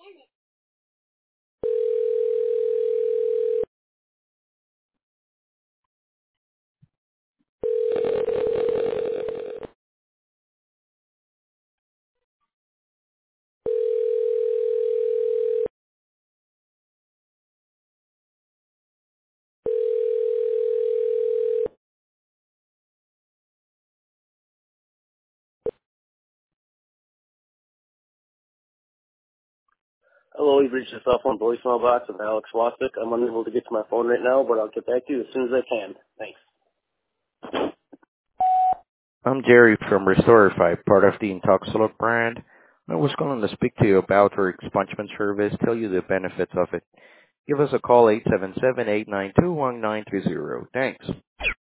Hello, you've reached the cell phone voicemail box of Alex Wasik. I'm unable to get to my phone right now, but I'll get back to you as soon as I can. Thanks. I'm Jerry from Restorify, part of the Intoxilog brand. I was calling to speak to you about our expungement service, tell you the benefits of it. Give us a call, 877-892-1930. Thanks.